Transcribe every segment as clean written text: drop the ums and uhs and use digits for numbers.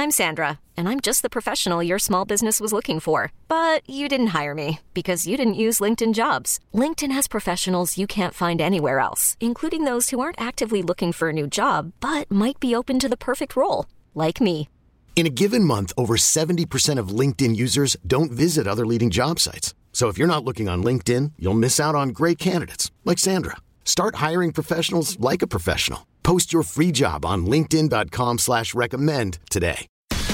I'm Sandra, and I'm just the professional your small business was looking for. But you didn't hire me because you didn't use LinkedIn Jobs. LinkedIn has professionals you can't find anywhere else, including those who aren't actively looking for a new job, but might be open to the perfect role, like me. In a given month, over 70% of LinkedIn users don't visit other leading job sites. So if you're not looking on LinkedIn, you'll miss out on great candidates like Sandra. Start hiring professionals like a professional. Post your free job on linkedin.com/recommend today.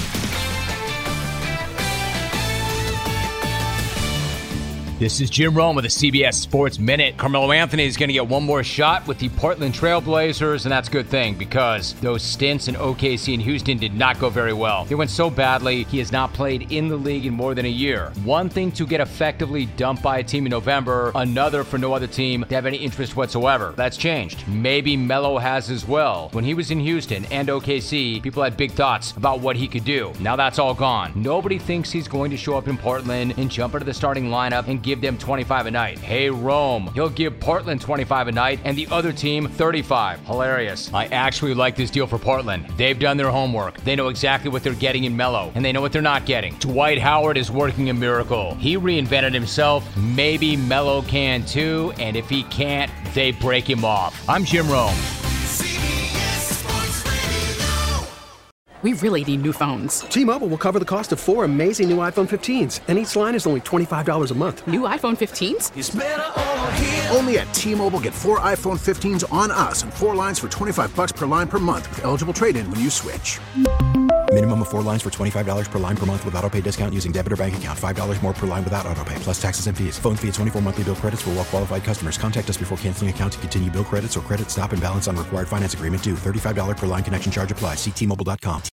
This is Jim Rome with the CBS Sports Minute. Carmelo Anthony is going to get one more shot with the Portland Trail Blazers, and that's a good thing because those stints in OKC and Houston did not go very well. They went so badly, he has not played in the league in more than a year. One thing to get effectively dumped by a team in November, another for no other team to have any interest whatsoever. That's changed. Maybe Melo has as well. When he was in Houston and OKC, people had big thoughts about what he could do. Now that's all gone. Nobody thinks he's going to show up in Portland and jump into the starting lineup and give them 25 a night. Hey, Rome, he'll give Portland 25 a night and the other team 35. Hilarious. I actually like this deal for Portland. They've done their homework. They know exactly what they're getting in Melo, and they know what they're not getting. Dwight Howard is working a miracle. He reinvented himself. Maybe Melo can too, and if he can't, they break him off. I'm Jim Rome. We really need new phones. T-Mobile will cover the cost of 4 amazing new iPhone 15s, and each line is only $25 a month. New iPhone 15s? It's better over here. Only at T-Mobile, get 4 iPhone 15s on us and 4 lines for $25 per line per month with eligible trade-in when you switch. Minimum of 4 lines for $25 per line per month with autopay discount using debit or bank account. $5 more per line without autopay, plus taxes and fees. Phone fee at 24 monthly bill credits for well-qualified customers. Contact us before canceling account to continue bill credits or credit stop and balance on required finance agreement due. $35 per line connection charge applies. See T-Mobile.com.